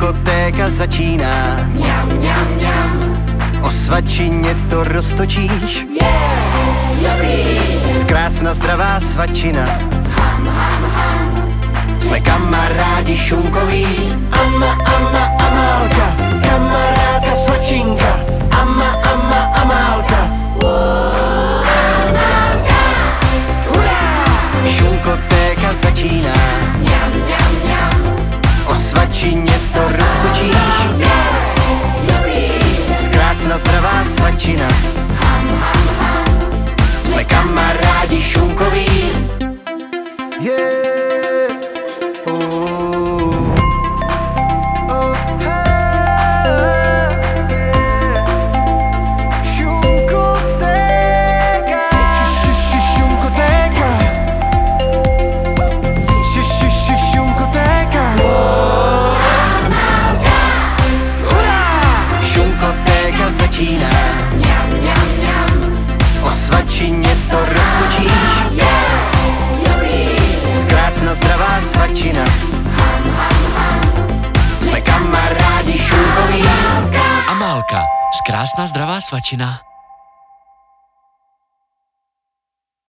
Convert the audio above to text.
Šunkotéka začíná. Mňam, mňam, mňam. O svačině to roztočíš. Dobrý. Zkrásna zdravá svačina. Ham, ham, ham. Jsme kamarádi šunkoví. Amálka, kamarádka svačinka. Amálka. Šunkotéka začíná. Mňam, mňam, mňam. O svačině to roztočíš. Dobrý. Zkrásna zdravá svačina. Ham, ham, ham. Jsme kamarádi šunkoví. Yeah. Šunkotéka. Šunkotéka. Šunkotéka. Šunkotéka začíná. Mňam, mňam, mňam. O svačině to roztočíš. Dobrý. Zkrásna zdravá svačina. Ham, ham, ham. Jsme kamarádi šunkoví. Amálka, zkrásná zdravá svačina.